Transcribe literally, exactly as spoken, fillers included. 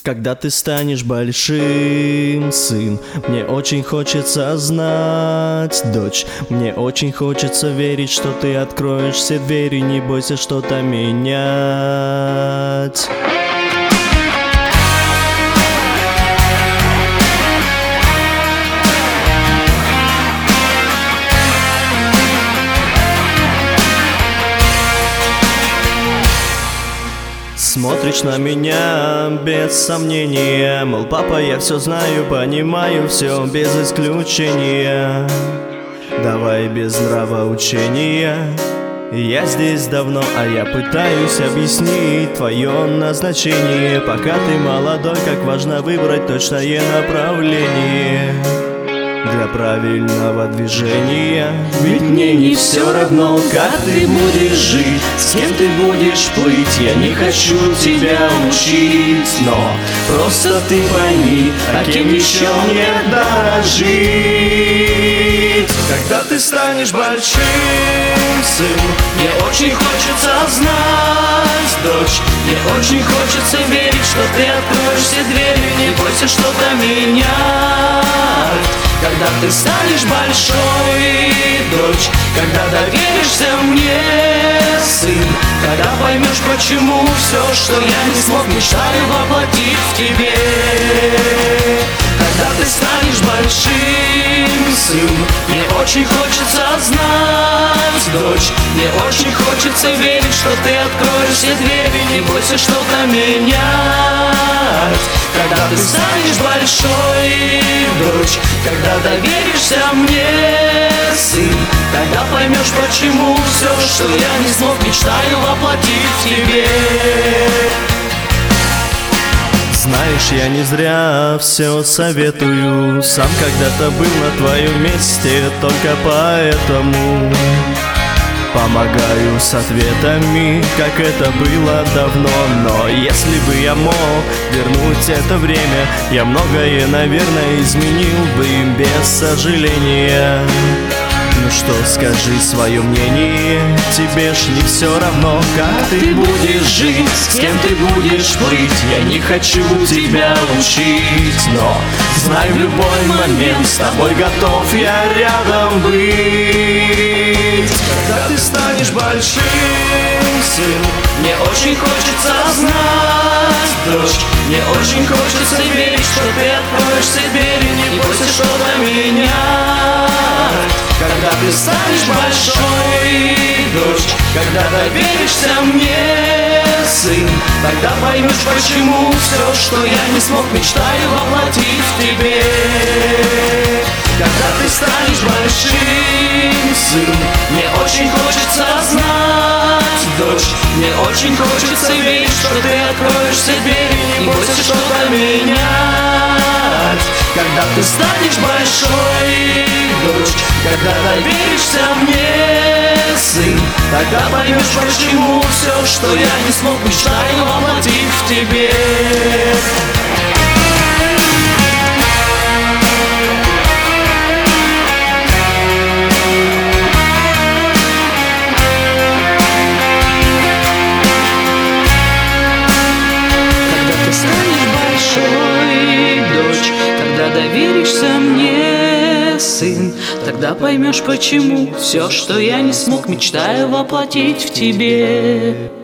Когда ты станешь большим, сын, мне очень хочется знать, дочь, мне очень хочется верить, что ты откроешь все двери, не бойся что-то менять. Смотришь на меня без сомнения, мол, папа, я все знаю, понимаю все без исключения. Давай без нравоучения. Я здесь давно, а я пытаюсь объяснить твое назначение. Пока ты молодой, как важно выбрать точное направление для правильного движения. Ведь мне не все равно, как ты будешь жить, с кем ты будешь плыть. Я не хочу тебя учить, но просто ты пойми, а кем еще мне дожить. Когда ты станешь большим, сын, мне очень хочется знать, дочь, мне очень хочется верить, что ты откроешь все двери, не бойся что-то менять. Когда ты станешь большой, дочь, когда доверишься мне, сын, когда поймешь, почему все, что я не смог, мечтаю воплотить в тебе. Когда ты станешь большим, сын, мне очень хочется знать, дочь, мне очень хочется верить, что ты откроешь все двери, не бойся что-то менять. Когда ты станешь большой, дочь, когда доверишься мне, сын, тогда поймешь, почему все, что я не смог, мечтаю воплотить в тебе. Знаешь, я не зря все советую, сам когда-то был на твоем месте, только поэтому помогаю с ответами, как это было давно. Но если бы я мог вернуть это время, я многое, наверное, изменил бы без сожаления. Ну что, скажи свое мнение, тебе ж не все равно, как ты будешь жить, с кем ты будешь плыть. Я не хочу тебя учить, но знай, в любой момент с тобой готов я рядом быть. Когда ты станешь большим, сын, мне очень хочется знать, дочь, мне очень хочется верить, что ты откроешь все двери, не бойся что-то менять. Когда ты станешь большой, дочь, когда доверишься мне, сын, тогда поймешь, почему все, что я не смог, мечтаю воплотить в тебе. Когда ты станешь большим, сын, мне очень хочется знать, дочь, мне очень хочется верить, что ты откроешь все двери, не бойся что-то менять. Когда ты станешь большой, дочь, когда доверишься мне, сын, тогда поймешь, почему все, что я не смог, мечтаю воплотить в тебе. Доверишься мне, сын, тогда поймешь, почему все, что я не смог, мечтаю воплотить в тебе.